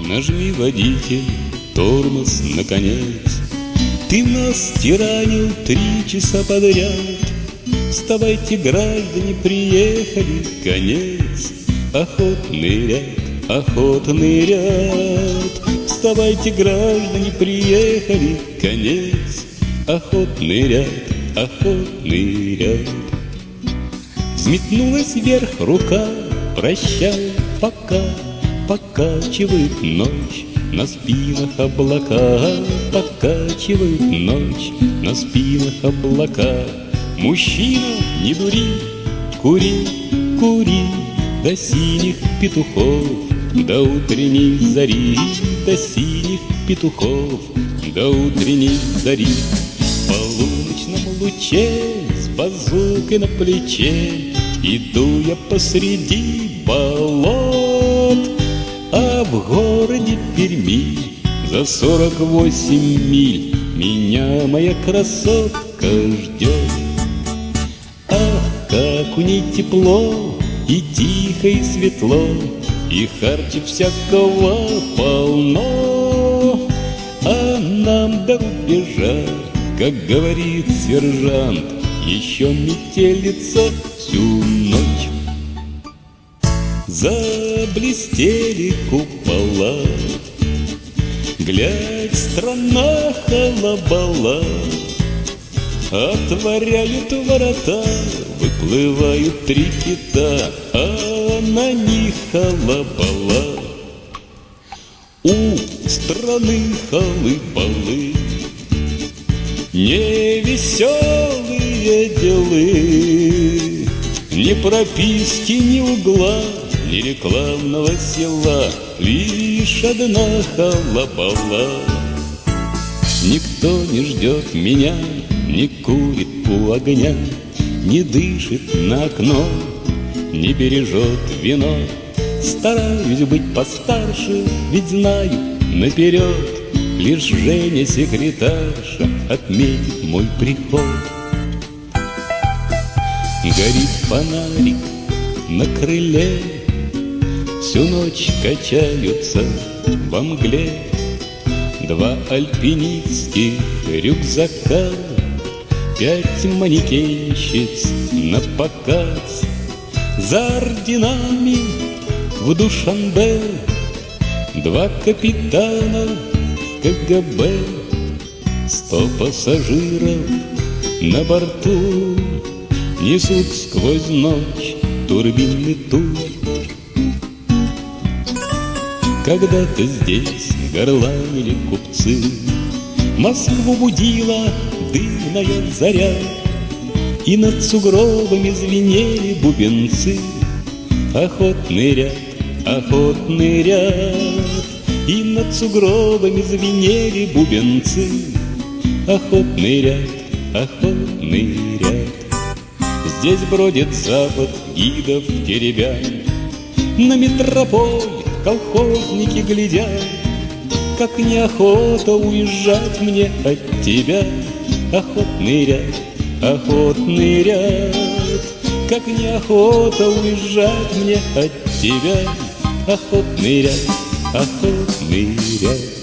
Нажми, водитель, тормоз, наконец. Ты нас тиранил 3 часа подряд. Вставайте, граждане, приехали, конец. Охотный ряд, охотный ряд. Вставайте, граждане, приехали, конец. Охотный ряд, охотный ряд. Взметнулась вверх рука, прощай, пока. Покачивает ночь на спинах облака. Покачивает ночь на спинах облака. Мужчина, не дури, кури, кури до синих петухов, до утренней зари, до синих петухов, до утренней зари. В полуночном луче с базукой на плече иду я посреди болот, а в городе Перми за 48 миль меня моя красотка ждет. Ах, как у ней тепло, и тихо, и светло, и харча всякого полно. А нам до рубежа, как говорит сержант, еще метелится всю ночь. Заблестели купола, глядь, страна халабала. Отворяют ворота, выплывают 3 кита, а на них халабала. У страны халы-балы, невеселые делы, ни прописки, ни угла, ни рекламного села, лишь одна халабала. Никто не ждет меня, не курит у огня, не дышит на окно, не бережет вино. Стараюсь быть постарше, ведь знаю наперед, лишь Женя, секретарша, отметит мой приход. Горит фонарик на крыле, всю ночь качаются во мгле 2 альпинистских рюкзака, 5 манекенщиц на показ. За орденами в Душанбе 2 капитана КГБ, 100 пассажиров на борту несут сквозь ночь турбинный тур. Когда-то здесь горланили купцы, Москву будила дымная заря, и над сугробами звенели бубенцы. Охотный ряд, охотный ряд, и над сугробами звенели бубенцы. Охотный ряд, охотный ряд. Здесь бродит запад гидов теребя, на метрополь колхозники глядят. Как неохота уезжать мне от тебя. Охотный ряд, охотный ряд. Как неохота уезжать мне от тебя. Охотный ряд, охотный ряд.